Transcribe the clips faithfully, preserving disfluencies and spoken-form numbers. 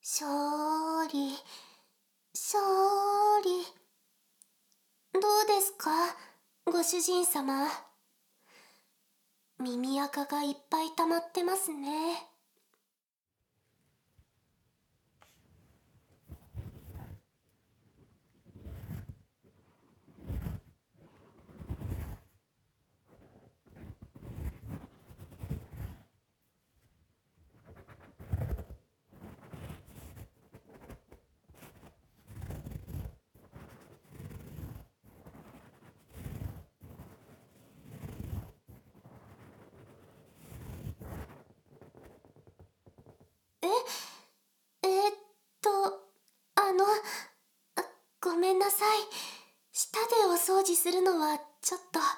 勝利、勝利。どうですか、ご主人様。耳垢がいっぱい溜まってますね。え、えーっと、あの、あごめんなさい。舌でお掃除するのはちょっと。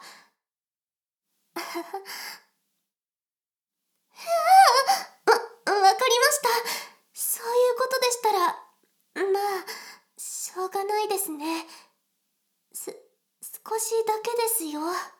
わ、わかりました。そういうことでしたら、まあ、しょうがないですね。す、少しだけですよ。